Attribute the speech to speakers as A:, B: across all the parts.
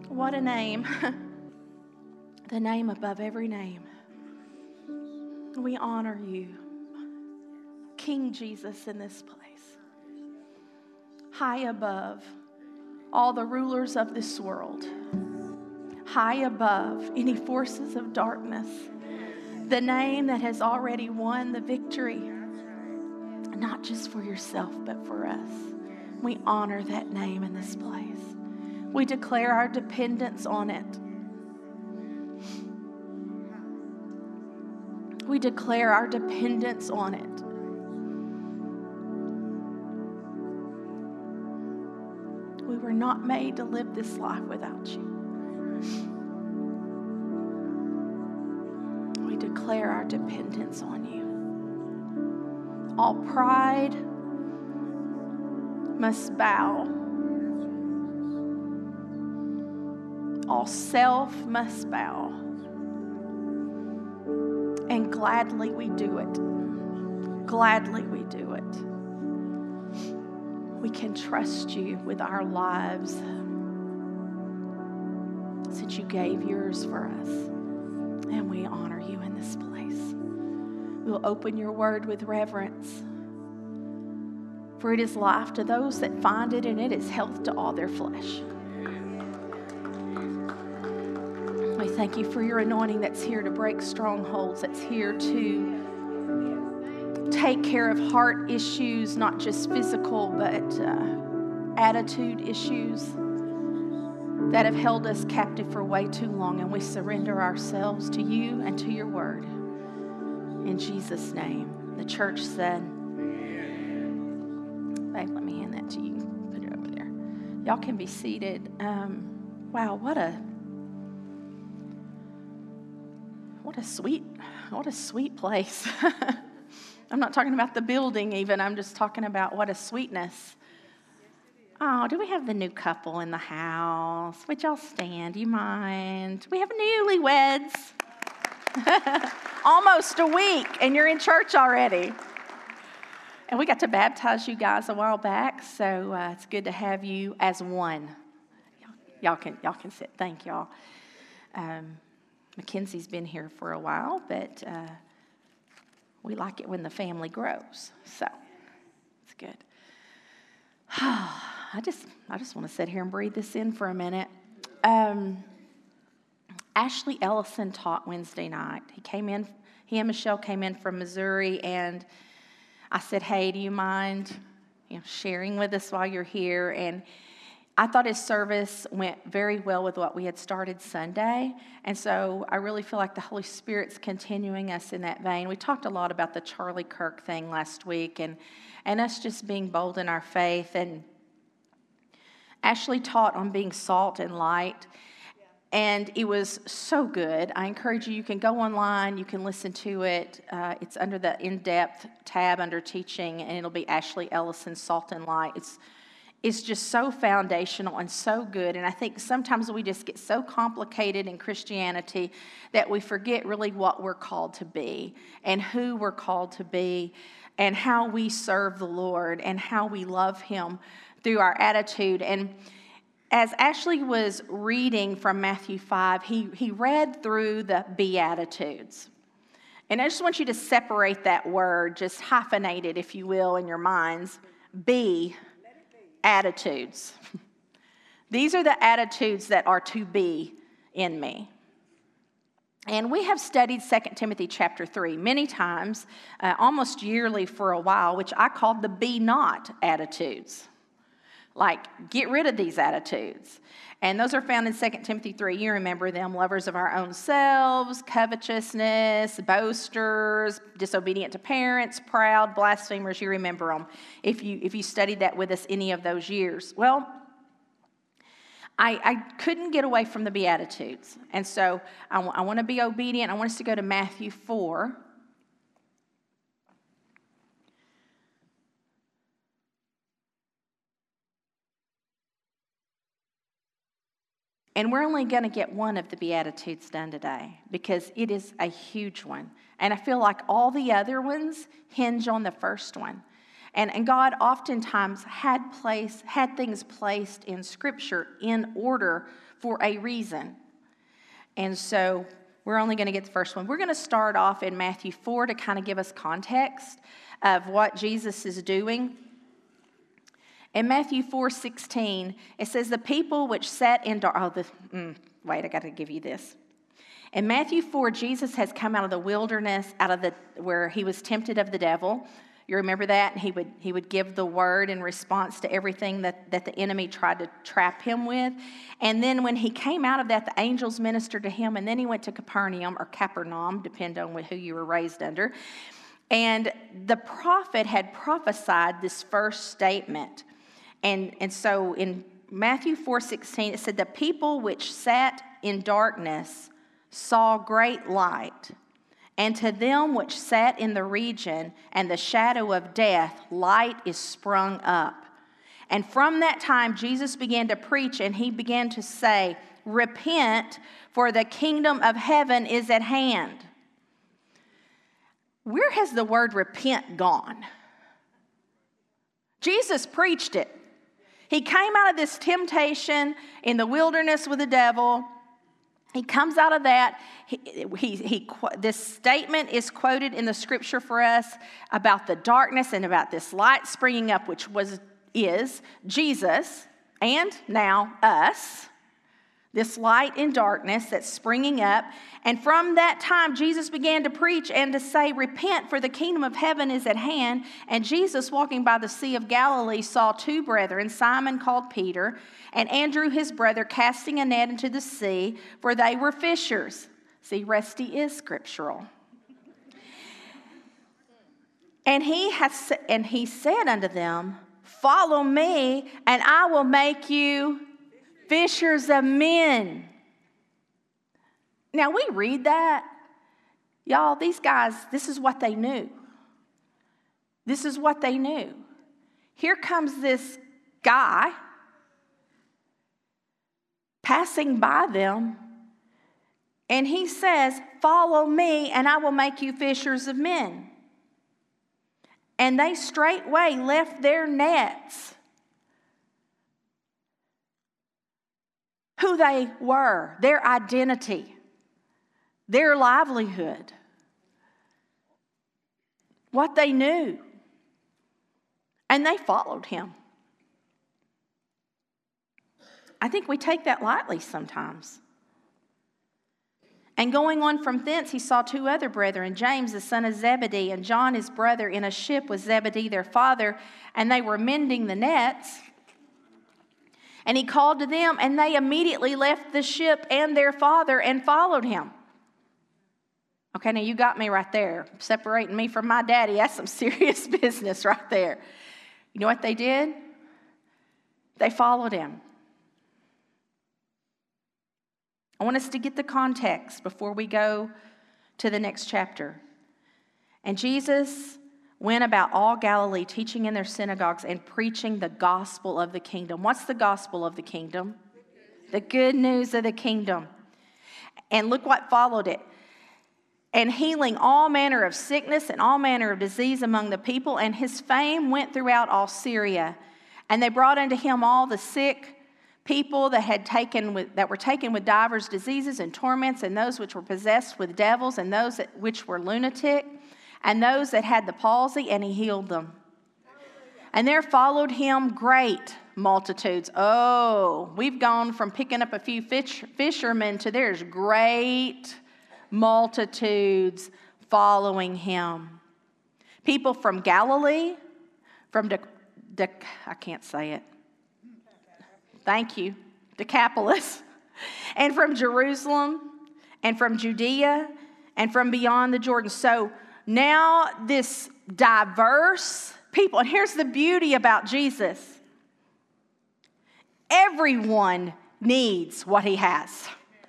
A: What a name. The name above every name. We honor you, King Jesus, in this place. High above all the rulers of this world. High above any forces of darkness. The name that has already won the victory. Not just for yourself, but for us. We honor that name in this place. We declare our dependence on it. We declare our dependence on it. We were not made to live this life without you. We declare our dependence on you. All pride must bow. All self must bow. And gladly we do it. Gladly we do it. We can trust you with our lives since you gave yours for us. And we honor you in this place. We'll open your word with reverence. For it is life to those that find it, and it is health to all their flesh. We thank you for your anointing that's here to break strongholds, that's here to take care of heart issues, not just physical, but attitude issues that have held us captive for way too long. And we surrender ourselves to you and to your word. In Jesus' name. The church said, babe, let me hand that to you. Put it over there. Y'all can be seated. Wow, what a sweet place. I'm not talking about the building even. I'm just talking about what a sweetness. Oh, do we have the new couple in the house? Would y'all stand? Do you mind? We have newlyweds. Almost a week, and you're in church already. And we got to baptize you guys a while back, so it's good to have you as one. Y'all can sit. Thank y'all. Mackenzie's been here for a while, but we like it when the family grows. So it's good. I just want to sit here and breathe this in for a minute. Ashley Ellison taught Wednesday night. He and Michelle came in from Missouri, and I said, hey, do you mind sharing with us while you're here? And I thought his service went very well with what we had started Sunday. And so I really feel like the Holy Spirit's continuing us in that vein. We talked a lot about the Charlie Kirk thing last week and us just being bold in our faith. And Ashley taught on being salt and light. And it was so good. I encourage you can go online, you can listen to it. It's under the in-depth tab under teaching, and it'll be Ashley Ellison, Salt and Light. It's just so foundational and so good. And I think sometimes we just get so complicated in Christianity that we forget really what we're called to be and who we're called to be and how we serve the Lord and how we love Him through our attitude. And as Ashley was reading from Matthew 5, he read through the Beatitudes. And I just want you to separate that word, just hyphenate it, if you will, in your minds. Attitudes. These are the attitudes that are to be in me. And we have studied 2 Timothy chapter 3 many times, almost yearly for a while, which I called the be not attitudes. Like, get rid of these attitudes. And those are found in 2 Timothy 3. You remember them: lovers of our own selves, covetousness, boasters, disobedient to parents, proud, blasphemers. You remember them if you studied that with us any of those years. Well, I couldn't get away from the Beatitudes. And so I want to be obedient. I want us to go to Matthew 4. And we're only going to get one of the Beatitudes done today because it is a huge one. And I feel like all the other ones hinge on the first one. And God oftentimes had things placed in Scripture in order for a reason. And so we're only going to get the first one. We're going to start off in Matthew 4 to kind of give us context of what Jesus is doing. In Matthew 4:16, it says, the people which sat in dark... I got to give you this. In Matthew 4, Jesus has come out of the wilderness, where he was tempted of the devil. You remember that? He would give the word in response to everything that the enemy tried to trap him with. And then when he came out of that, the angels ministered to him, and then he went to Capernaum, depending on who you were raised under. And the prophet had prophesied this first statement. And so in Matthew 4:16, it said, the people which sat in darkness saw great light. And to them which sat in the region and the shadow of death, light is sprung up. And from that time, Jesus began to preach, and he began to say, repent, for the kingdom of heaven is at hand. Where has the word repent gone? Jesus preached it. He came out of this temptation in the wilderness with the devil. He comes out of that. This statement is quoted in the Scripture for us about the darkness and about this light springing up, which is Jesus, and now us. This light in darkness that's springing up. And from that time, Jesus began to preach and to say, repent, for the kingdom of heaven is at hand. And Jesus, walking by the Sea of Galilee, saw two brethren, Simon called Peter, and Andrew his brother, casting a net into the sea, for they were fishers. See, Rusty is scriptural. And he said unto them, follow me, and I will make you fishers of men. Now we read that. Y'all, these guys, this is what they knew. This is what they knew. Here comes this guy passing by them, and he says, follow me, and I will make you fishers of men. And they straightway left their nets. Who they were, their identity, their livelihood, what they knew. And they followed him. I think we take that lightly sometimes. And going on from thence, he saw two other brethren, James the son of Zebedee, and John his brother, in a ship with Zebedee their father, and they were mending the nets. And he called to them, and they immediately left the ship and their father and followed him. Okay, now you got me right there. Separating me from my daddy, that's some serious business right there. You know what they did? They followed him. I want us to get the context before we go to the next chapter. And Jesus went about all Galilee, teaching in their synagogues and preaching the gospel of the kingdom. What's the gospel of the kingdom? The good news of the kingdom. And look what followed it. And healing all manner of sickness and all manner of disease among the people. And his fame went throughout all Syria. And they brought unto him all the sick people that were taken with divers diseases and torments, and those which were possessed with devils, and those which were lunatic, and those that had the palsy, and he healed them. And there followed him great multitudes. Oh, we've gone from picking up a few fishermen to there's great multitudes following him. People from Galilee, from I can't say it. Thank you. Decapolis. And from Jerusalem, and from Judea, and from beyond the Jordan. So now this diverse people, and here's the beauty about Jesus. Everyone needs what he has.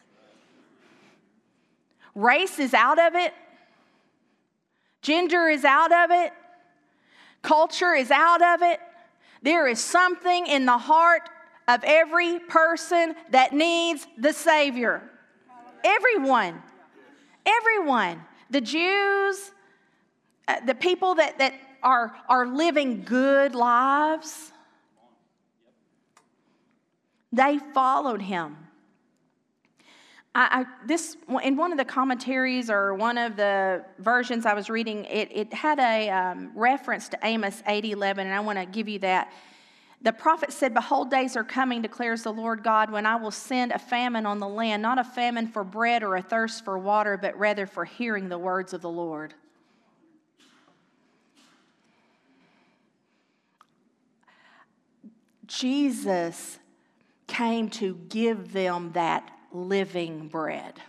A: Race is out of it. Gender is out of it. Culture is out of it. There is something in the heart of every person that needs the Savior. Everyone. Everyone. The Jews, the people that are living good lives, they followed him. In one of the commentaries or one of the versions I was reading, it had a reference to Amos 8:11, and I want to give you that. The prophet said, "Behold, days are coming, declares the Lord God, when I will send a famine on the land, not a famine for bread or a thirst for water, but rather for hearing the words of the Lord." Jesus came to give them that living bread.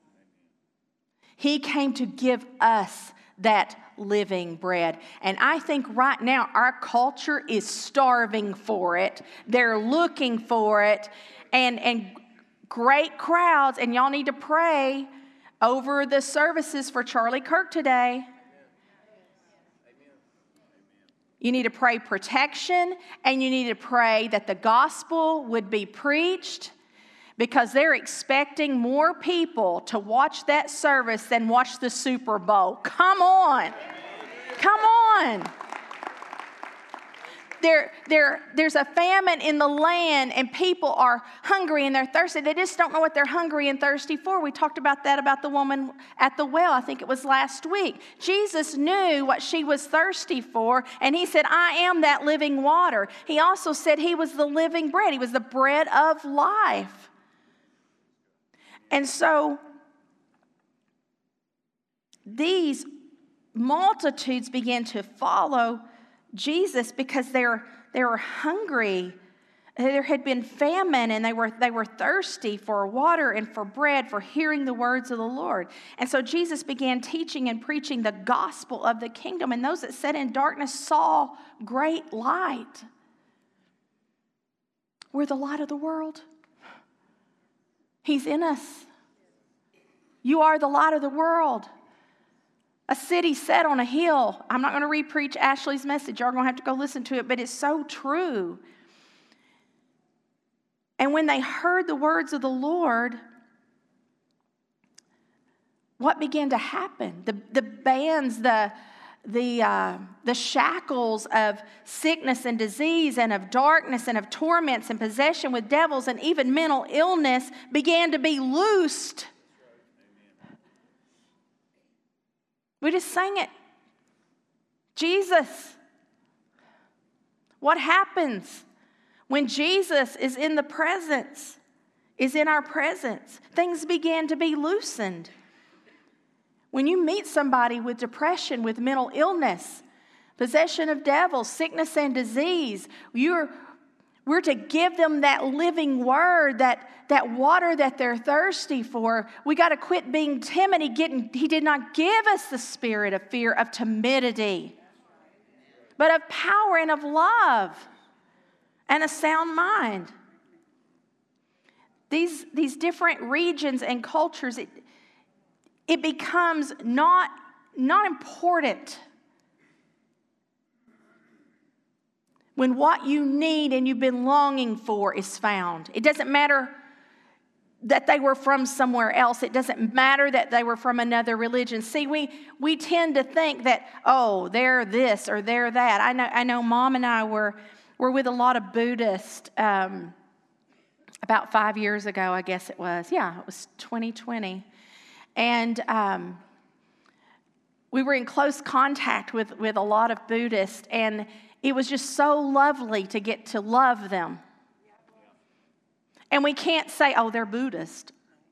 A: He came to give us that living bread. And I think right now our culture is starving for it. They're looking for it. And great crowds. And y'all need to pray over the services for Charlie Kirk today. You need to pray protection, and you need to pray that the gospel would be preached, because they're expecting more people to watch that service than watch the Super Bowl. Come on. Come on. There's a famine in the land, and people are hungry and they're thirsty. They just don't know what they're hungry and thirsty for. We talked about that about the woman at the well. I think it was last week. Jesus knew what she was thirsty for, and he said, "I am that living water." He also said he was the living bread. He was the bread of life. And so these multitudes began to follow Jesus because they were hungry. There had been famine, and they were thirsty for water and for bread, for hearing the words of the Lord. And so Jesus began teaching and preaching the gospel of the kingdom, and those that sat in darkness saw great light. We're the light of the world. He's in us. You are the light of the world. A city set on a hill. I'm not going to re-preach Ashley's message. You're going to have to go listen to it, but it's so true. And when they heard the words of the Lord, what began to happen? The bands, the shackles of sickness and disease and of darkness and of torments and possession with devils and even mental illness began to be loosed. We just sang it. Jesus. What happens when Jesus is in the presence, is in our presence? Things began to be loosened. When you meet somebody with depression, with mental illness, possession of devils, sickness and disease, we're to give them that living word, that water that they're thirsty for. We got to quit being timid. He did not give us the spirit of fear, of timidity, but of power and of love and a sound mind. These different regions and cultures, it becomes not important when what you need and you've been longing for is found. It doesn't matter that they were from somewhere else. It doesn't matter that they were from another religion. See, we tend to think that, oh, they're this or they're that. I know Mom and I were with a lot of Buddhists about 5 years ago, I guess it was. Yeah, it was 2020. And we were in close contact with a lot of Buddhists, and it was just so lovely to get to love them. And we can't say, oh, they're Buddhist.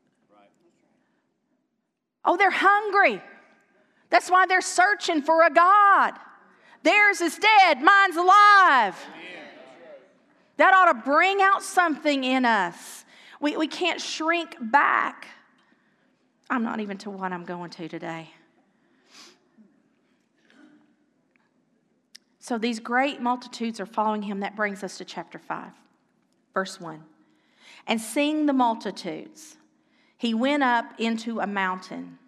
A: Oh, they're hungry. That's why they're searching for a God. Theirs is dead, mine's alive. That ought to bring out something in us. We can't shrink back. I'm not even to what I'm going to today. So these great multitudes are following him. That brings us to chapter 5, verse 1. And seeing the multitudes, he went up into a mountain.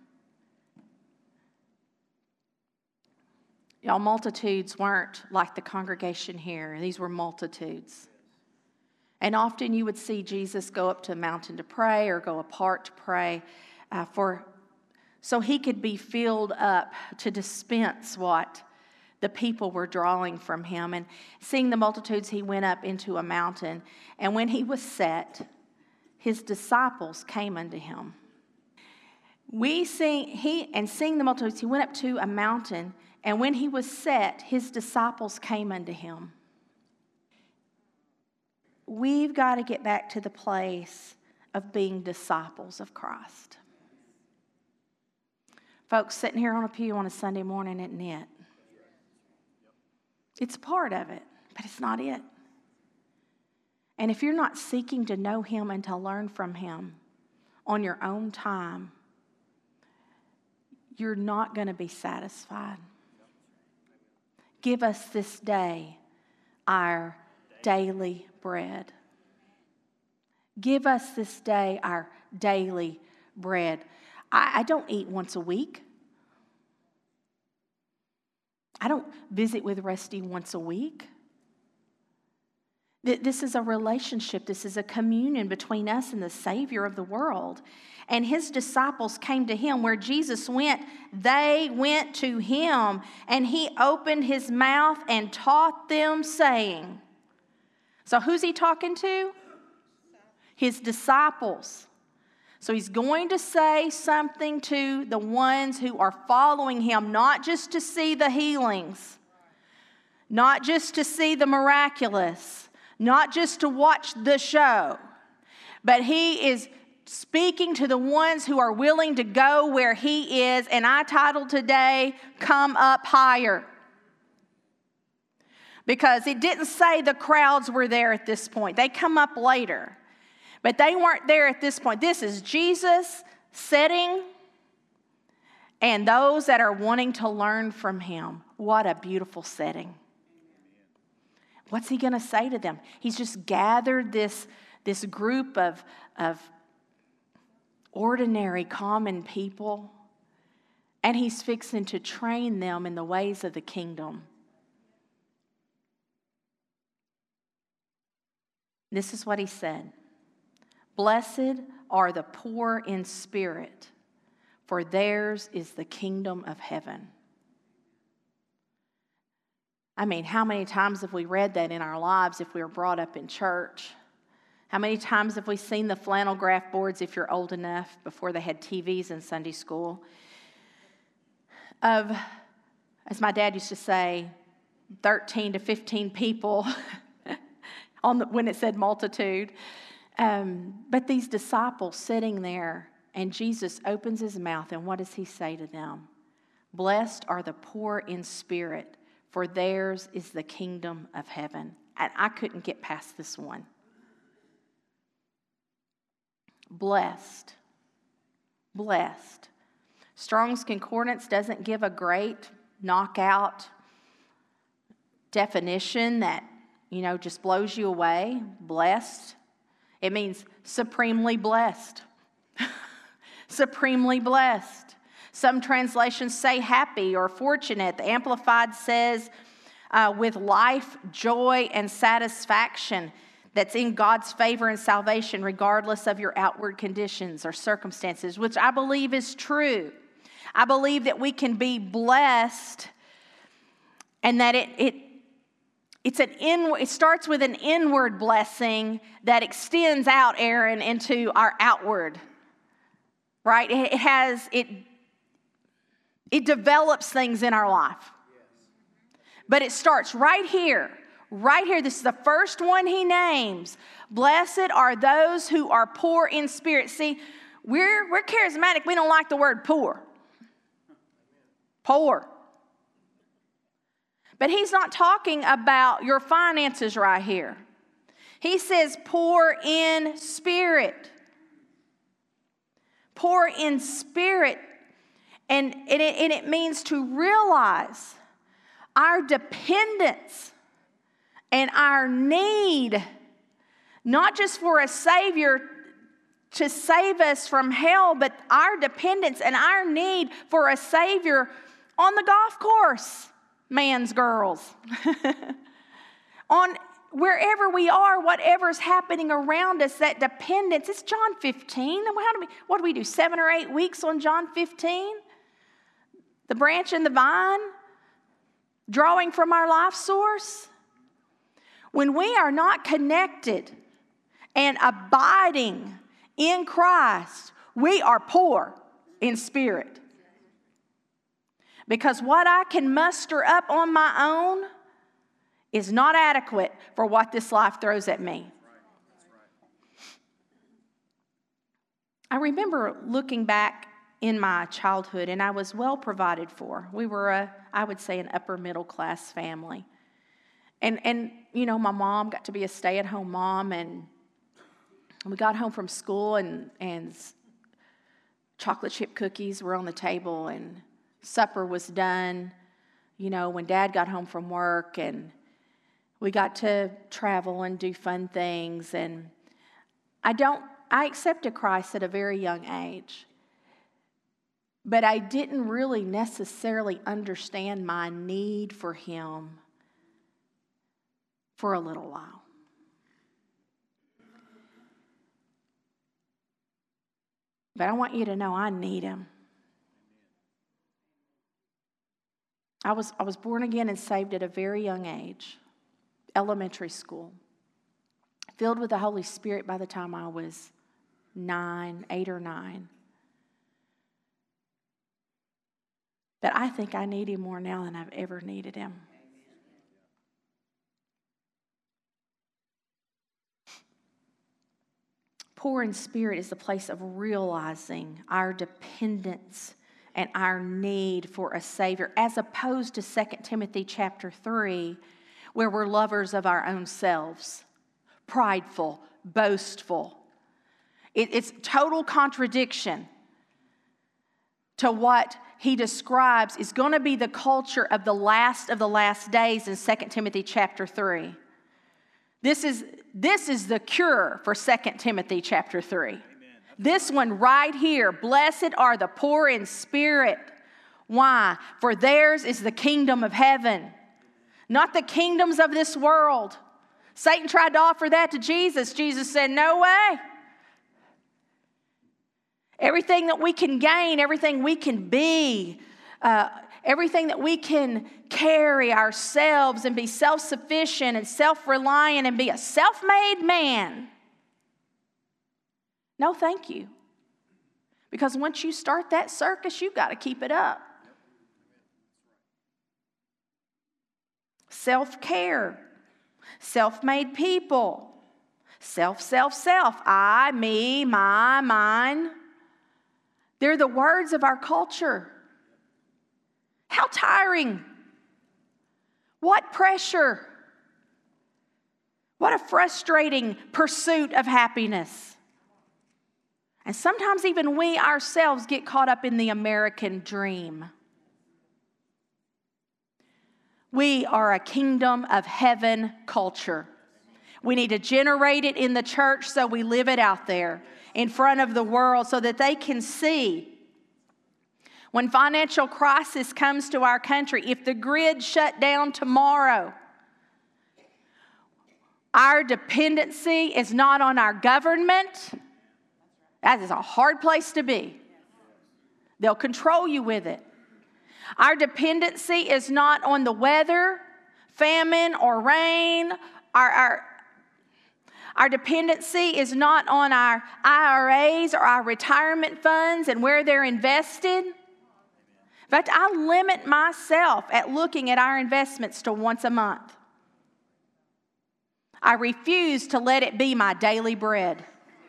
A: Y'all, multitudes weren't like the congregation here. These were multitudes. And often you would see Jesus go up to a mountain to pray or go apart to pray so he could be filled up to dispense what The people were drawing from him. And seeing the multitudes, he went up into a mountain. And when he was set, his disciples came unto him. Seeing the multitudes, he went up to a mountain. And when he was set, his disciples came unto him. We've got to get back to the place of being disciples of Christ. Folks, sitting here on a pew on a Sunday morning isn't it. It's part of it, but it's not it. And if you're not seeking to know him and to learn from him on your own time, you're not going to be satisfied. Give us this day our daily bread. Give us this day our daily bread. I don't eat once a week. I don't visit with Rusty once a week. This is a relationship. This is a communion between us and the Savior of the world. And his disciples came to him. Where Jesus went, they went to him. And he opened his mouth and taught them, saying. So who's he talking to? His disciples. So he's going to say something to the ones who are following him, not just to see the healings, not just to see the miraculous, not just to watch the show, but he is speaking to the ones who are willing to go where he is. And I titled today, Come Up Higher. Because it didn't say the crowds were there at this point. They come up later. But they weren't there at this point. This is Jesus sitting and those that are wanting to learn from him. What a beautiful setting. What's he going to say to them? He's just gathered this group of ordinary, common people, and he's fixing to train them in the ways of the kingdom. This is what he said. Blessed are the poor in spirit, for theirs is the kingdom of heaven. I mean, how many times have we read that in our lives if we were brought up in church? How many times have we seen the flannel graph boards, if you're old enough, before they had TVs in Sunday school, of, as my dad used to say, 13 to 15 people when it said multitude. But these disciples sitting there, and Jesus opens his mouth, and what does he say to them? Blessed are the poor in spirit, for theirs is the kingdom of heaven. And I couldn't get past this one. Blessed. Blessed. Strong's Concordance doesn't give a great knockout definition that, just blows you away. Blessed. It means supremely blessed. Supremely blessed. Some translations say happy or fortunate. The Amplified says with life, joy, and satisfaction that's in God's favor and salvation regardless of your outward conditions or circumstances, which I believe is true. I believe that we can be blessed and that it starts with an inward blessing that extends out, Aaron, into our outward, right? It develops things in our life. But it starts right here. Right here, this is the first one he names. Blessed are those who are poor in spirit. See, we're charismatic. We don't like the word poor. Poor. But he's not talking about your finances right here. He says poor in spirit. Poor in spirit. And it means to realize our dependence and our need, not just for a Savior to save us from hell, but our dependence and our need for a Savior on the golf course, man's girls. On wherever we are, whatever's happening around us, that dependence. It's John 15. What do we do, 7 or 8 weeks on John 15? The branch and the vine. drawing from our life source. When we are not connected and abiding in Christ, we are poor in spirit. Because what I can muster up on my own is not adequate for what this life throws at me. I remember looking back in my childhood, and I was well provided for. We were, I would say, an upper middle class family. And you know, my mom got to be a stay-at-home mom, and we got home from school, and chocolate chip cookies were on the table, and supper was done, you know, when Dad got home from work, and we got to travel and do fun things. And I accepted Christ at a very young age, but I didn't really necessarily understand my need for Him for a little while. But I want you to know I need Him. I was born again and saved at a very young age, elementary school, filled with the Holy Spirit by the time I was 8 or 9. But I think I need Him more now than I've ever needed Him. Poor in spirit is the place of realizing our dependence and our need for a Savior, as opposed to 2 Timothy chapter 3, where we're lovers of our own selves, prideful, boastful. It's total contradiction to what he describes is going to be the culture of the last days in 2 Timothy chapter 3. This is the cure for 2 Timothy chapter 3. Amen. This one right here. Blessed are the poor in spirit. Why? For theirs is the kingdom of heaven, not the kingdoms of this world. Satan tried to offer that to Jesus. Jesus said, no way. Everything that we can gain, everything we can be, everything that we can carry ourselves and be self-sufficient and self-reliant and be a self-made man. No, thank you. Because once you start that circus, you've got to keep it up. Self-care, self-made people, self, I, me, my, mine. They're the words of our culture. How tiring. What pressure. What a frustrating pursuit of happiness. And sometimes even we ourselves get caught up in the American dream. We are a kingdom of heaven culture. We need to generate it in the church so we live it out there in front of the world so that they can see. When financial crisis comes to our country, if the grid shut down tomorrow, our dependency is not on our government. That is a hard place to be. They'll control you with it. Our dependency is not on the weather, famine, or rain. Our dependency is not on our IRAs or our retirement funds and where they're invested. In fact, I limit myself at looking at our investments to once a month. I refuse to let it be my daily bread.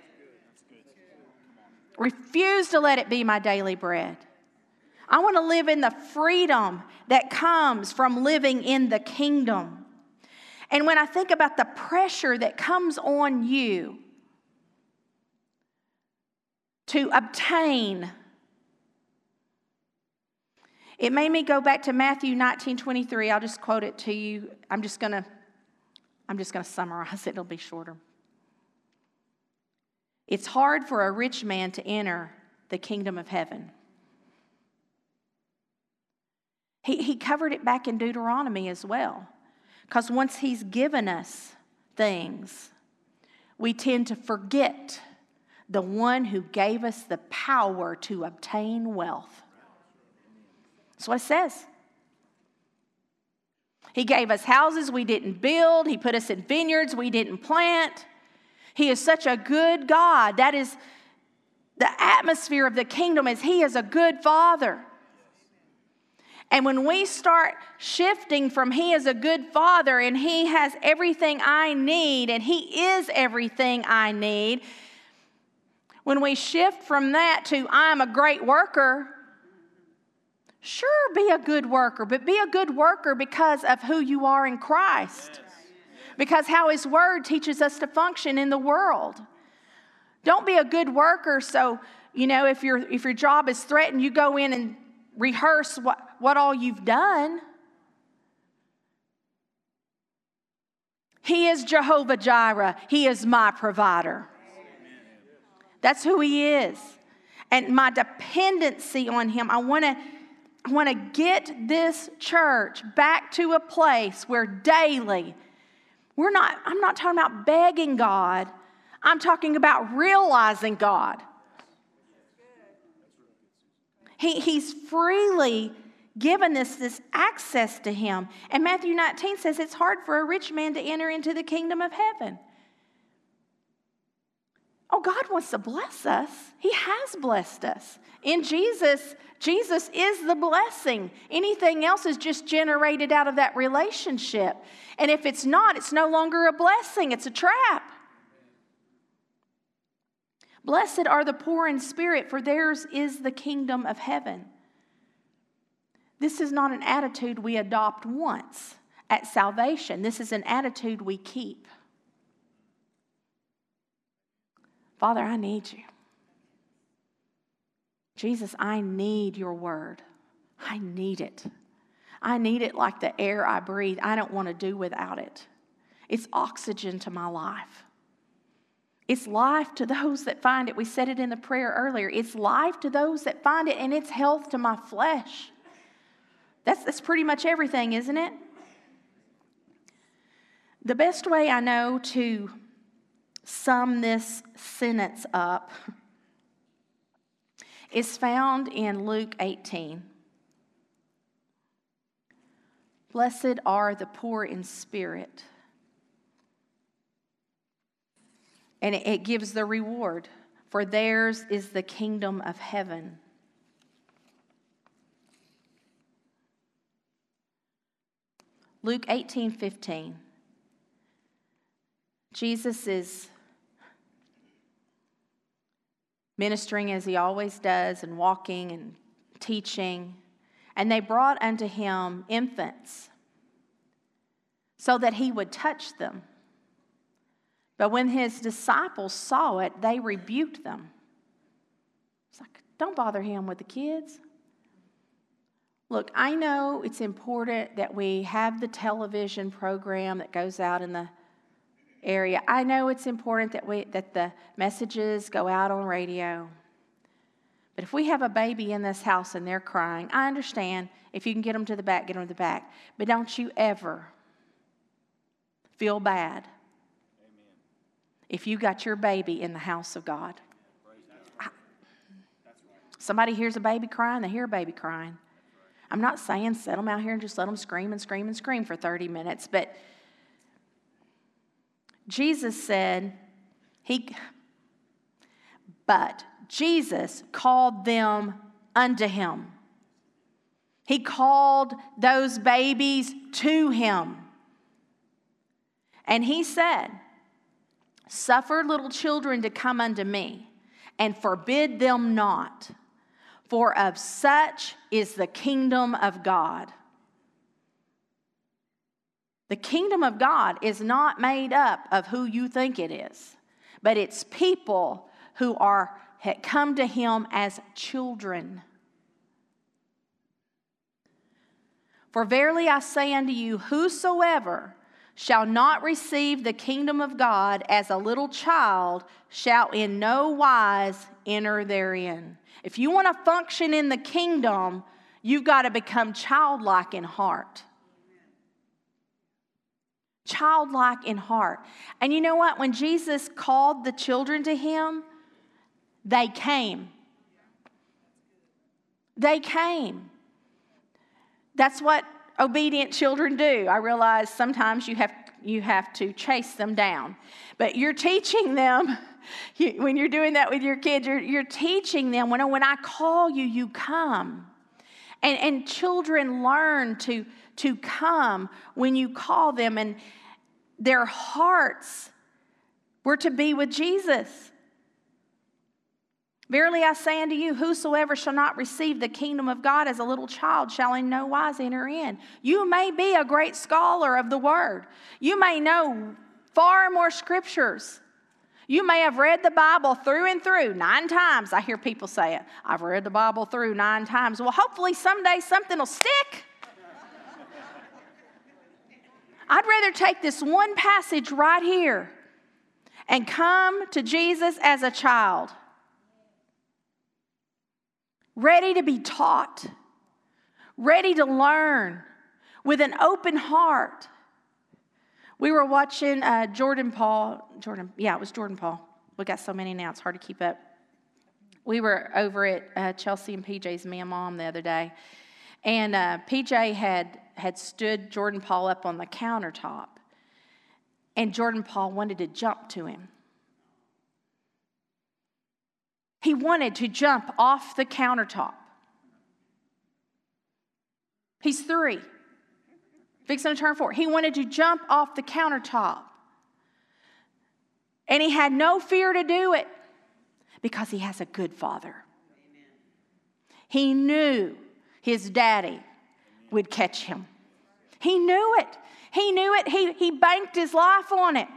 A: Refuse to let it be my daily bread. I want to live in the freedom that comes from living in the kingdom. And when I think about the pressure that comes on you to obtain, it made me go back to Matthew 19:23. I'll just quote it to you. I'm just going to summarize it. It'll be shorter. It's hard for a rich man to enter the kingdom of heaven. He covered it back in Deuteronomy as well. Because once he's given us things, we tend to forget the one who gave us the power to obtain wealth. That's what it says. He gave us houses we didn't build. He put us in vineyards we didn't plant. He is such a good God. That is the atmosphere of the kingdom, is He is a good Father. And when we start shifting from He is a good Father and He has everything I need and He is everything I need, when we shift from that to I'm a great worker, sure, be a good worker, but be a good worker because of who you are in Christ. Because how His Word teaches us to function in the world. Don't be a good worker so, if your job is threatened, you go in and rehearse what all you've done. He is Jehovah Jireh. He is my provider. That's who He is. And my dependency on Him, I want to get this church back to a place where daily, I'm not talking about begging God. I'm talking about realizing God. He's freely given us this access to Him. And Matthew 19 says it's hard for a rich man to enter into the kingdom of heaven. Oh, God wants to bless us. He has blessed us. In Jesus is the blessing. Anything else is just generated out of that relationship. And if it's not, it's no longer a blessing. It's a trap. Blessed are the poor in spirit, for theirs is the kingdom of heaven. This is not an attitude we adopt once at salvation. This is an attitude we keep. Father, I need you. Jesus, I need your word. I need it. I need it like the air I breathe. I don't want to do without it. It's oxygen to my life. It's life to those that find it. We said it in the prayer earlier. It's life to those that find it, and it's health to my flesh. That's pretty much everything, isn't it? The best way I know to sum this sentence up is found in Luke 18. Blessed are the poor in spirit. And it gives the reward, for theirs is the kingdom of heaven. Luke 18:15. Jesus is ministering as He always does, and walking and teaching. And they brought unto Him infants, so that He would touch them. But when His disciples saw it, they rebuked them. It's like, don't bother Him with the kids. Look, I know it's important that we have the television program that goes out in the area. I know it's important that the messages go out on radio. But if we have a baby in this house and they're crying, I understand. If you can get them to the back, get them to the back. But don't you ever feel bad if you got your baby in the house of God. Somebody hears a baby crying, they hear a baby crying. I'm not saying set them out here and just let them scream and scream and scream for 30 minutes, but Jesus said, but Jesus called them unto Him. He called those babies to Him. And He said, suffer little children to come unto me, and forbid them not, for of such is the kingdom of God. The kingdom of God is not made up of who you think it is, but it's people who come to Him as children. For verily I say unto you, whosoever shall not receive the kingdom of God as a little child shall in no wise enter therein. If you want to function in the kingdom, you've got to become childlike in heart. Childlike in heart. And you know what? When Jesus called the children to Him, they came. They came. That's what obedient children do. I realize sometimes you have to chase them down. But you're teaching them, when you're doing that with your kids, you're teaching them, when I call you, you come. And children learn to come when you call them, and their hearts were to be with Jesus. Verily I say unto you, whosoever shall not receive the kingdom of God as a little child shall in no wise enter in. You may be a great scholar of the word. You may know far more scriptures. You may have read the Bible through and through 9 times. I hear people say it. I've read the Bible through 9 times. Well, hopefully someday something will stick. I'd rather take this one passage right here and come to Jesus as a child, ready to be taught, ready to learn, with an open heart. We were watching Jordan Paul. It was Jordan Paul. We got so many now, it's hard to keep up. We were over at Chelsea and PJ's me and Mom the other day, and PJ had stood Jordan Paul up on the countertop, and Jordan Paul wanted to jump to him. He wanted to jump off the countertop. He's 3, fixing to turn 4. He wanted to jump off the countertop. And he had no fear to do it because he has a good father. Amen. He knew his daddy would catch him. He knew it. He knew it. He banked his life on it.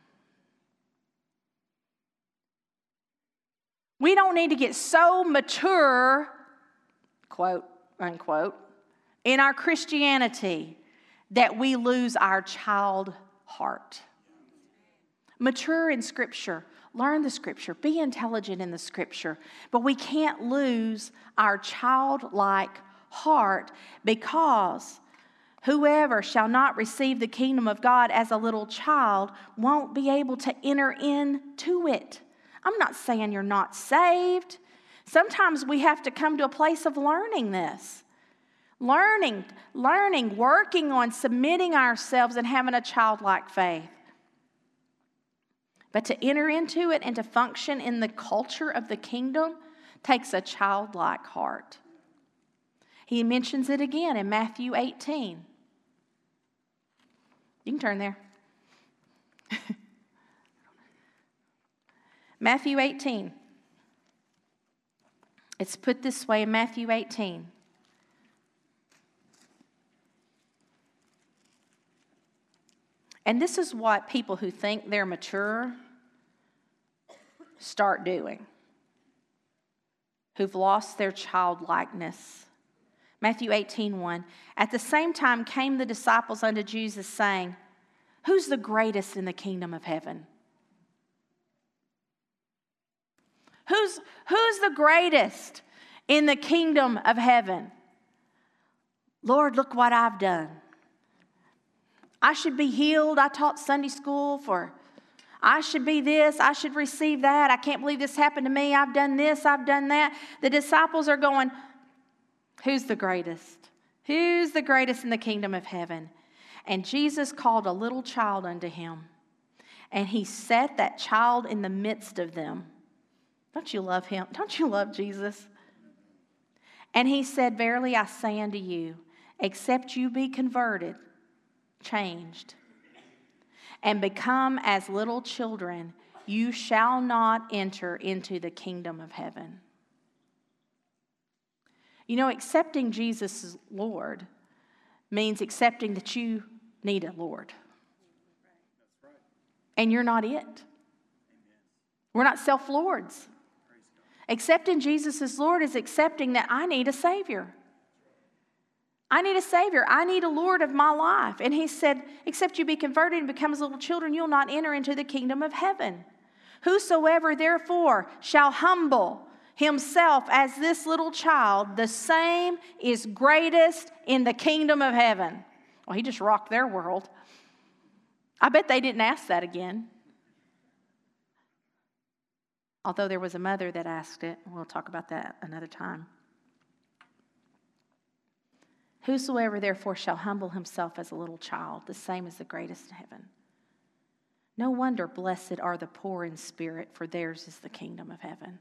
A: We don't need to get so mature, quote, unquote, in our Christianity that we lose our child heart. Mature in Scripture. Learn the Scripture. Be intelligent in the Scripture. But we can't lose our childlike heart, because whoever shall not receive the kingdom of God as a little child won't be able to enter into it. I'm not saying you're not saved. Sometimes we have to come to a place of learning this. Learning, working on submitting ourselves and having a childlike faith. But to enter into it and to function in the culture of the kingdom takes a childlike heart. He mentions it again in Matthew 18. You can turn there. Matthew 18. It's put this way in Matthew 18. And this is what people who think they're mature start doing, who've lost their childlikeness. Matthew 18:1. At the same time came the disciples unto Jesus, saying, who's the greatest in the kingdom of heaven? Who's the greatest in the kingdom of heaven? Lord, look what I've done. I should be healed. I taught Sunday school I should be this. I should receive that. I can't believe this happened to me. I've done this. I've done that. The disciples are going, who's the greatest? Who's the greatest in the kingdom of heaven? And Jesus called a little child unto him, and he set that child in the midst of them. Don't you love him? Don't you love Jesus? And he said, verily I say unto you, except you be converted, changed, and become as little children, you shall not enter into the kingdom of heaven. You know, accepting Jesus as Lord means accepting that you need a Lord. And you're not it. We're not self-lords. Accepting Jesus as Lord is accepting that I need a Savior. I need a Savior. I need a Lord of my life. And he said, except you be converted and become as little children, you'll not enter into the kingdom of heaven. Whosoever therefore shall humble himself as this little child, the same is greatest in the kingdom of heaven. Well, he just rocked their world. I bet they didn't ask that again. Although there was a mother that asked it. We'll talk about that another time. Whosoever therefore shall humble himself as a little child, the same is the greatest in heaven. No wonder blessed are the poor in spirit, for theirs is the kingdom of heaven.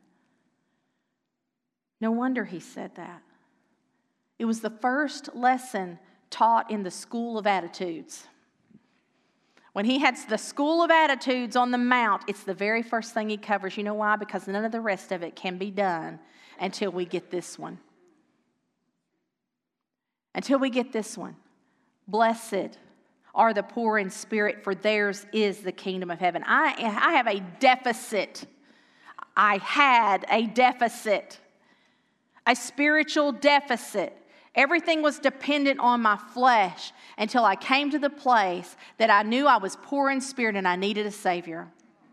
A: No wonder he said that. It was the first lesson taught in the School of Attitudes. When he had the School of Attitudes on the Mount, it's the very first thing he covers. You know why? Because none of the rest of it can be done until we get this one. Until we get this one. Blessed are the poor in spirit, for theirs is the kingdom of heaven. I have a deficit. I had a deficit. A spiritual deficit. Everything was dependent on my flesh until I came to the place that I knew I was poor in spirit and I needed a Savior.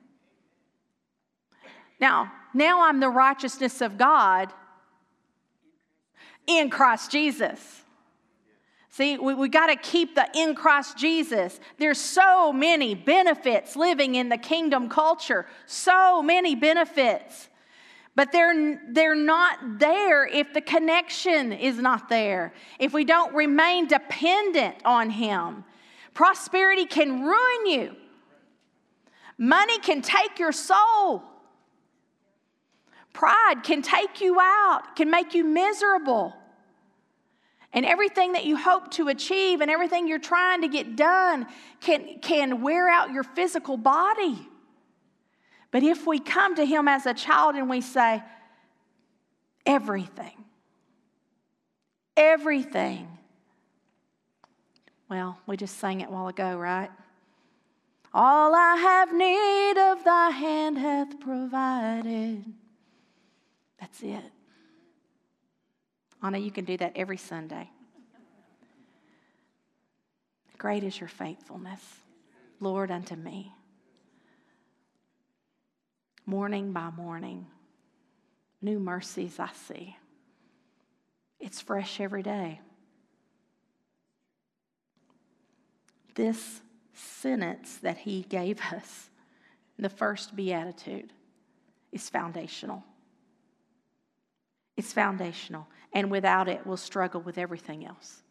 A: Now I'm the righteousness of God in Christ Jesus. See, we got to keep the in Christ Jesus. There's so many benefits living in the kingdom culture. So many benefits. But they're not there if the connection is not there. If we don't remain dependent on Him. Prosperity can ruin you. Money can take your soul. Pride can take you out, can make you miserable. And everything that you hope to achieve and everything you're trying to get done can wear out your physical body. But if we come to Him as a child and we say, everything. Well, we just sang it a while ago, right? All I have need of thy hand hath provided. That's it. Anna, you can do that every Sunday. Great is your faithfulness, Lord, unto me. Morning by morning, new mercies I see. It's fresh every day. This sentence that He gave us, the first beatitude, is foundational. It's foundational. And without it, we'll struggle with everything else.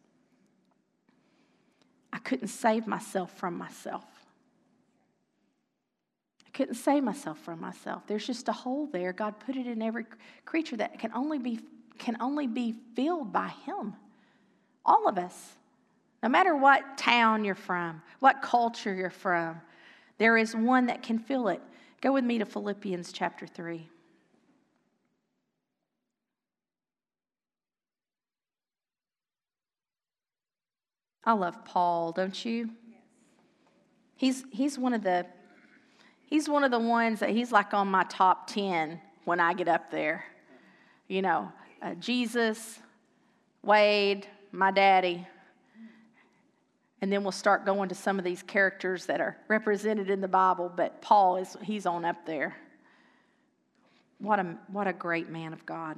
A: I couldn't save myself from myself. Couldn't save myself from myself. There's just a hole there. God put it in every creature that can only be filled by Him. All of us. No matter what town you're from, what culture you're from, there is one that can fill it. Go with me to Philippians chapter 3. I love Paul, don't you? He's one of the ones that he's like on my top 10 when I get up there. You know, Jesus, Wade, my daddy. And then we'll start going to some of these characters that are represented in the Bible, but Paul he's on up there. What a great man of God.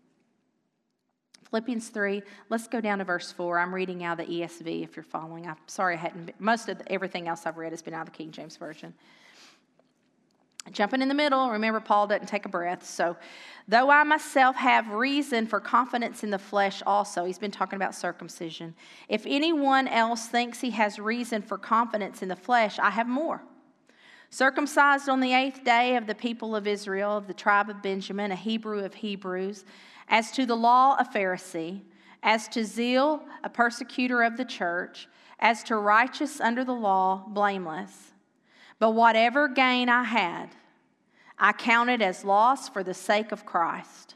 A: Philippians 3, let's go down to verse 4. I'm reading out of the ESV if you're following. I'm sorry most of everything else I've read has been out of the King James Version. Jumping in the middle, remember Paul doesn't take a breath. So, though I myself have reason for confidence in the flesh also, he's been talking about circumcision. If anyone else thinks he has reason for confidence in the flesh, I have more. Circumcised on the 8th day of the people of Israel, of the tribe of Benjamin, a Hebrew of Hebrews, as to the law, a Pharisee, as to zeal, a persecutor of the church, as to righteous under the law, blameless. But whatever gain I had, I counted as loss for the sake of Christ.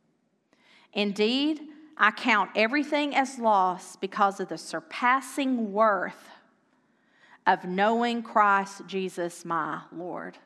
A: Indeed, I count everything as loss because of the surpassing worth of knowing Christ Jesus my Lord.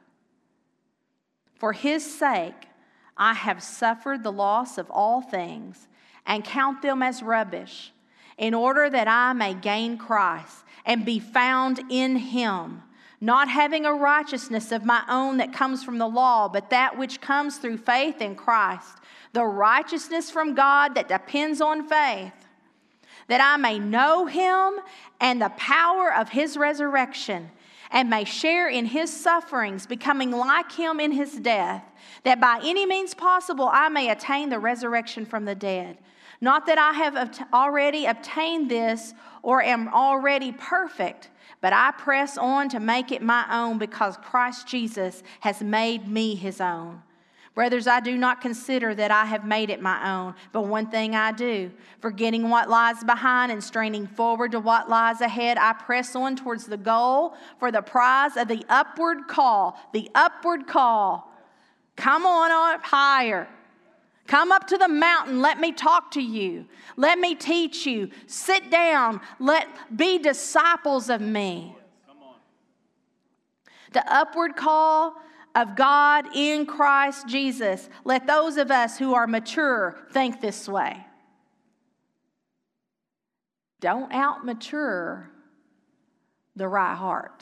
A: For His sake, I have suffered the loss of all things and count them as rubbish, in order that I may gain Christ and be found in Him, not having a righteousness of my own that comes from the law, but that which comes through faith in Christ, the righteousness from God that depends on faith, that I may know Him and the power of His resurrection, and may share in His sufferings, becoming like Him in His death, that by any means possible I may attain the resurrection from the dead. Not that I have already obtained this or am already perfect, but I press on to make it my own because Christ Jesus has made me his own. Brothers, I do not consider that I have made it my own, but one thing I do, forgetting what lies behind and straining forward to what lies ahead, I press on towards the goal for the prize of the upward call. The upward call. Come on up higher. Come up to the mountain. Let me talk to you. Let me teach you. Sit down. Be disciples of me. The upward call of God in Christ Jesus. Let those of us who are mature think this way. Don't out-mature the right heart.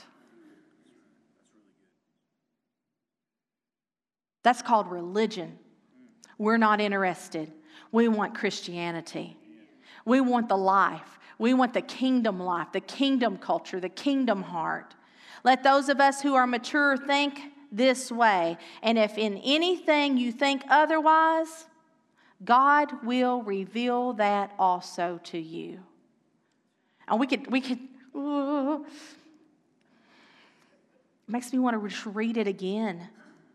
A: That's called religion. We're not interested. We want Christianity. We want the life. We want the kingdom life, the kingdom culture, the kingdom heart. Let those of us who are mature think this way. And if in anything you think otherwise, God will reveal that also to you. And we could makes me want to just read it again.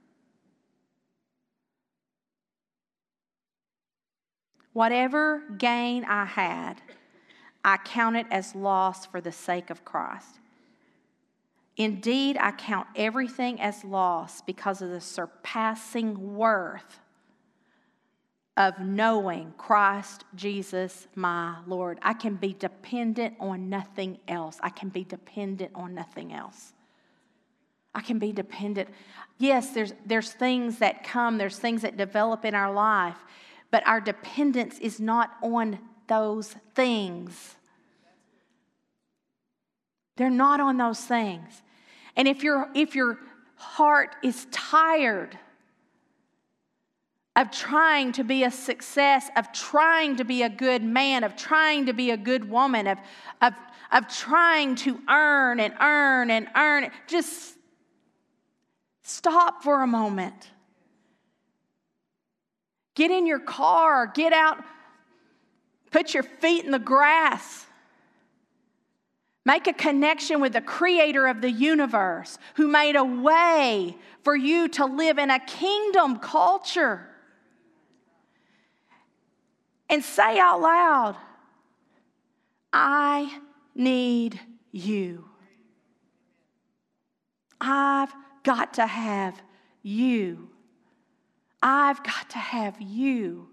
A: Whatever gain I had, I count it as loss for the sake of Christ. Indeed, I count everything as loss because of the surpassing worth of knowing Christ Jesus my Lord. I can be dependent on nothing else. I can be dependent on nothing else. I can be dependent. Yes, there's things that come, there's things that develop in our life, but our dependence is not on those things. They're not on those things. And if your heart is tired of trying to be a success, of trying to be a good man, of trying to be a good woman, of trying to earn and earn and earn, just stop for a moment. Get in your car, get out, put your feet in the grass. Make a connection with the creator of the universe who made a way for you to live in a kingdom culture. And say out loud, I need you. I've got to have you. I've got to have you.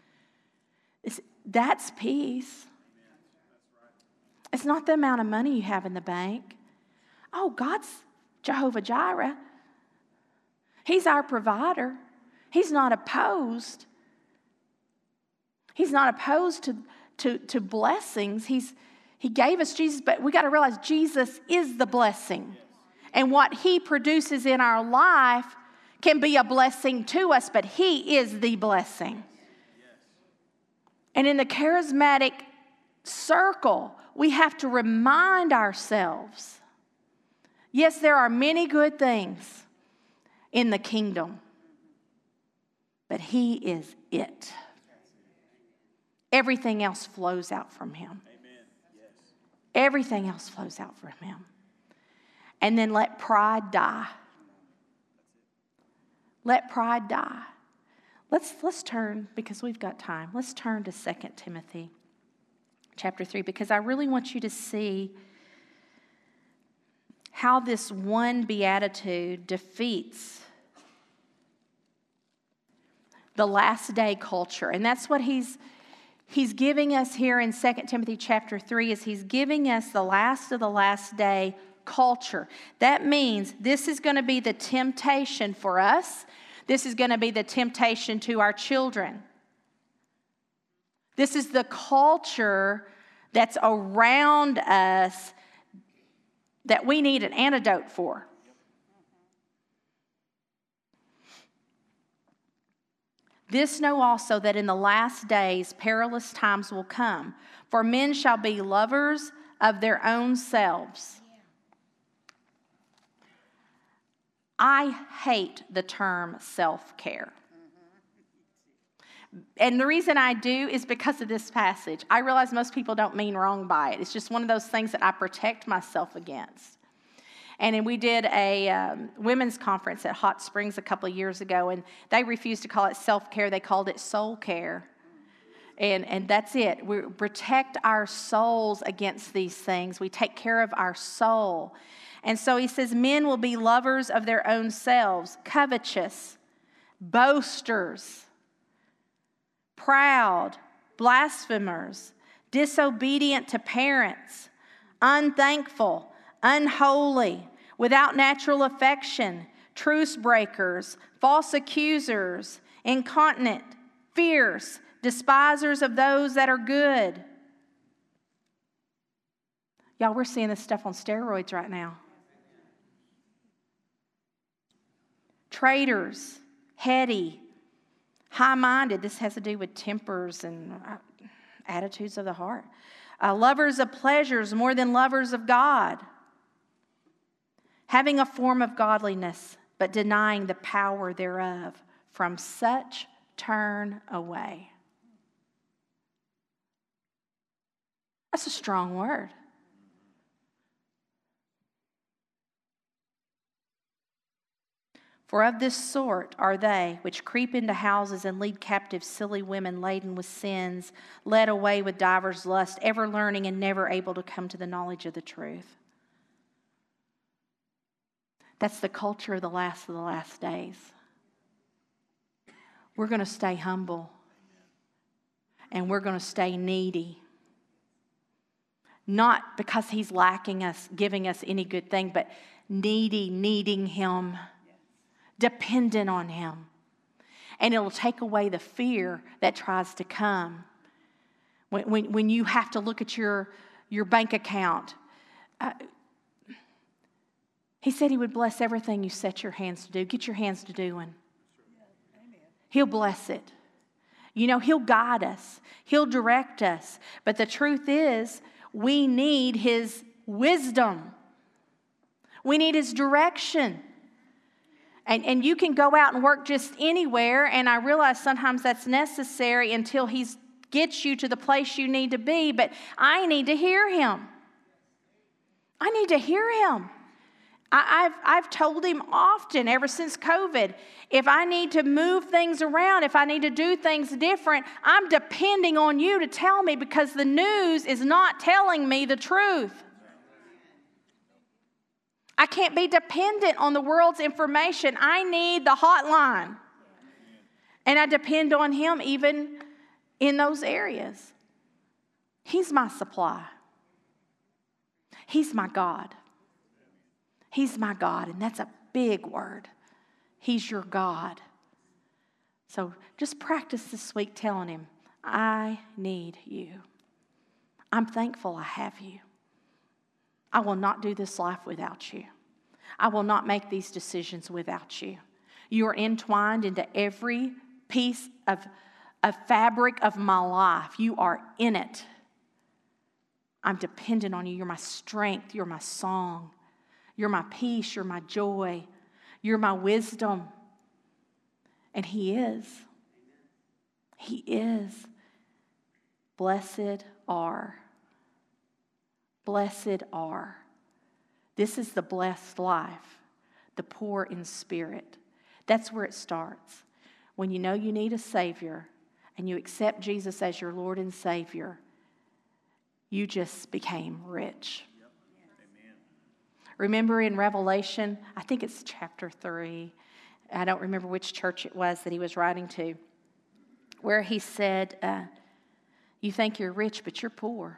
A: That's peace. It's not the amount of money you have in the bank. Oh, God's Jehovah Jireh. He's our provider. He's not opposed. He's not opposed to blessings. He gave us Jesus, but we got to realize Jesus is the blessing. And what he produces in our life can be a blessing to us, but he is the blessing. And in the charismatic circle, we have to remind ourselves, yes, there are many good things in the kingdom, but he is it. Everything else flows out from him. Everything else flows out from him. And then let pride die. Let pride die. Let's turn, because we've got time, let's turn to 2 Timothy chapter 3, because I really want you to see how this one beatitude defeats the last day culture. And that's what he's giving us here in 2 Timothy chapter 3, is he's giving us the last of the last day culture. That means this is going to be the temptation for us. This is going to be the temptation to our children. This is the culture that's around us that we need an antidote for. This know also that in the last days perilous times will come, for men shall be lovers of their own selves. I hate the term self-care. And the reason I do is because of this passage. I realize most people don't mean wrong by it. It's just one of those things that I protect myself against. And we did a women's conference at Hot Springs a couple of years ago, and they refused to call it self-care. They called it soul care. And that's it. We protect our souls against these things. We take care of our soul. And so he says, men will be lovers of their own selves, covetous, boasters, proud, blasphemers, disobedient to parents, unthankful, unholy, without natural affection, truce breakers, false accusers, incontinent, fierce, despisers of those that are good. Y'all, we're seeing this stuff on steroids right now. Traitors, heady, high-minded. This has to do with tempers and attitudes of the heart. Lovers of pleasures more than lovers of God. Having a form of godliness, but denying the power thereof. From such turn away. That's a strong word. For of this sort are they which creep into houses and lead captive silly women laden with sins, led away with divers lusts, ever learning and never able to come to the knowledge of the truth. That's the culture of the last days. We're going to stay humble. And we're going to stay needy. Not because he's lacking us, giving us any good thing, but needing him. Dependent on him. And it'll take away the fear that tries to come. When you have to look at your bank account. He said he would bless everything you set your hands to do. Get your hands to doing. He'll bless it. You know, he'll guide us. He'll direct us. But the truth is, we need his wisdom. We need his direction. And you can go out and work just anywhere, and I realize sometimes that's necessary until he gets you to the place you need to be, but I need to hear him. I need to hear him. I've told him often ever since COVID, if I need to move things around, if I need to do things different, I'm depending on you to tell me because the news is not telling me the truth. I can't be dependent on the world's information. I need the hotline. And I depend on him even in those areas. He's my supply. He's my God. He's my God, and that's a big word. He's your God. So just practice this week telling him, I need you. I'm thankful I have you. I will not do this life without you. I will not make these decisions without you. You are entwined into every piece of fabric of my life. You are in it. I'm dependent on you. You're my strength. You're my song. You're my peace. You're my joy. You're my wisdom. And he is. He is. Blessed are. Blessed are. This is the blessed life, the poor in spirit. That's where it starts. When you know you need a Savior and you accept Jesus as your Lord and Savior, you just became rich. Yep. Amen. Remember in Revelation, I think it's chapter 3, I don't remember which church it was that he was writing to, where he said, you think you're rich, but you're poor.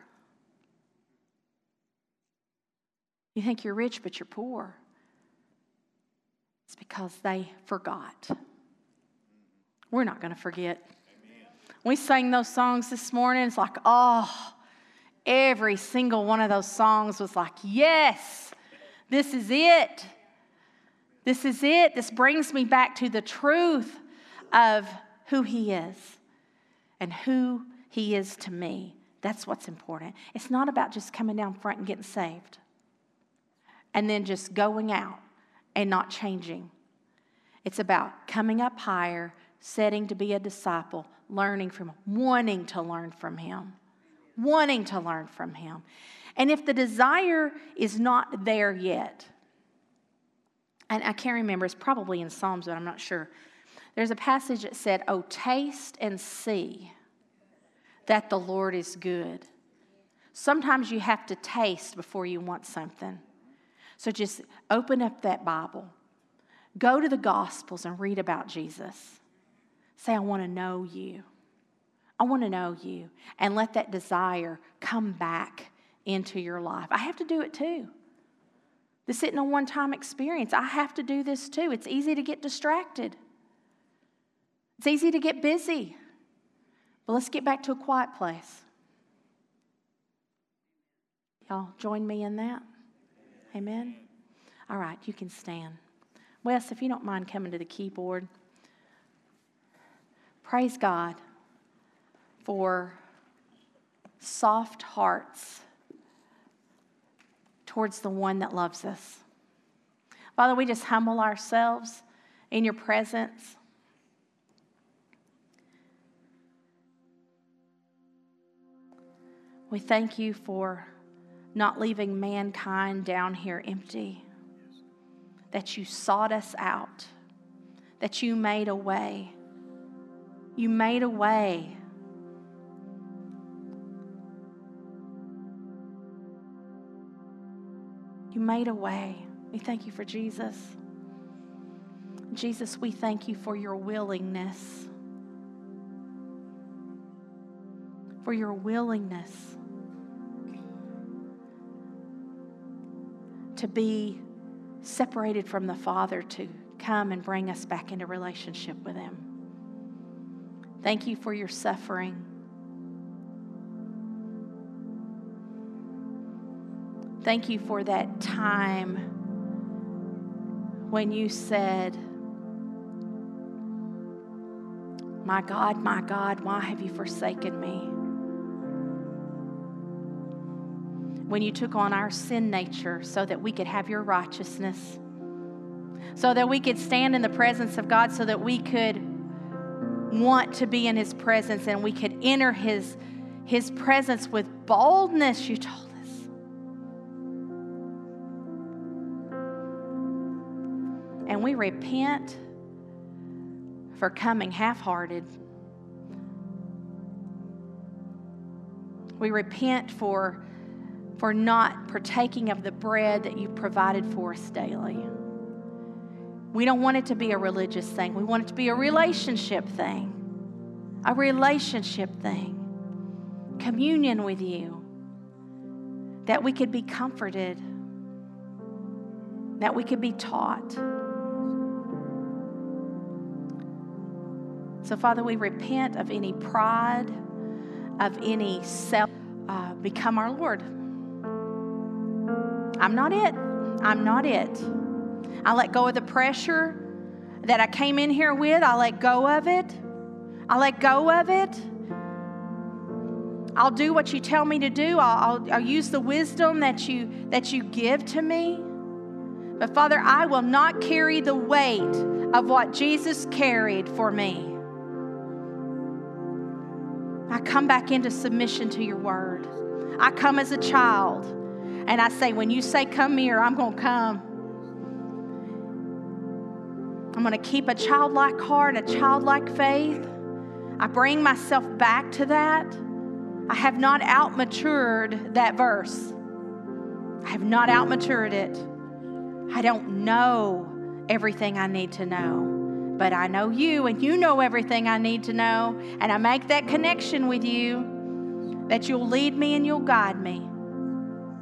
A: You think you're rich, but you're poor. It's because they forgot. We're not going to forget. Amen. We sang those songs this morning. It's like, oh, every single one of those songs was like, yes, this is it. This is it. This brings me back to the truth of who he is and who he is to me. That's what's important. It's not about just coming down front and getting saved and then just going out and not changing. It's about coming up higher, setting to be a disciple, learning from him, wanting to learn from him, wanting to learn from him. And if the desire is not there yet, and I can't remember, it's probably in Psalms, but I'm not sure. There's a passage that said, "Oh, taste and see that the Lord is good." Sometimes you have to taste before you want something. So just open up that Bible. Go to the Gospels and read about Jesus. Say, "I want to know you. I want to know you." And let that desire come back into your life. I have to do it too. This isn't a one-time experience. I have to do this too. It's easy to get distracted. It's easy to get busy. But let's get back to a quiet place. Y'all join me in that? Amen? All right, you can stand. Wes, if you don't mind coming to the keyboard. Praise God for soft hearts towards the one that loves us. Father, we just humble ourselves in your presence. We thank you for not leaving mankind down here empty, that you sought us out, that you made a way. You made a way. You made a way. We thank you for Jesus. Jesus, we thank you for your willingness. For your willingness to be separated from the Father, to come and bring us back into relationship with him. Thank you for your suffering. Thank you for that time when you said, my God, why have you forsaken me?" When you took on our sin nature so that we could have your righteousness, so that we could stand in the presence of God, so that we could want to be in his presence and we could enter his presence with boldness, you told us. And we repent for coming half-hearted. We repent for not partaking of the bread that you provided for us daily. We don't want it to be a religious thing. We want it to be a relationship thing. A relationship thing. Communion with you. That we could be comforted. That we could be taught. So, Father, we repent of any pride, of any self. Become our Lord. I'm not it. I'm not it. I let go of the pressure that I came in here with. I let go of it. I let go of it. I'll do what you tell me to do. I'll use the wisdom that you give to me. But Father, I will not carry the weight of what Jesus carried for me. I come back into submission to your word. I come as a child, and I say, when you say come here, I'm going to come. I'm going to keep a childlike heart, a childlike faith. I bring myself back to that. I have not outmatured that verse. I have not outmatured it. I don't know everything I need to know, but I know you, and you know everything I need to know, and I make that connection with you, that you'll lead me and you'll guide me.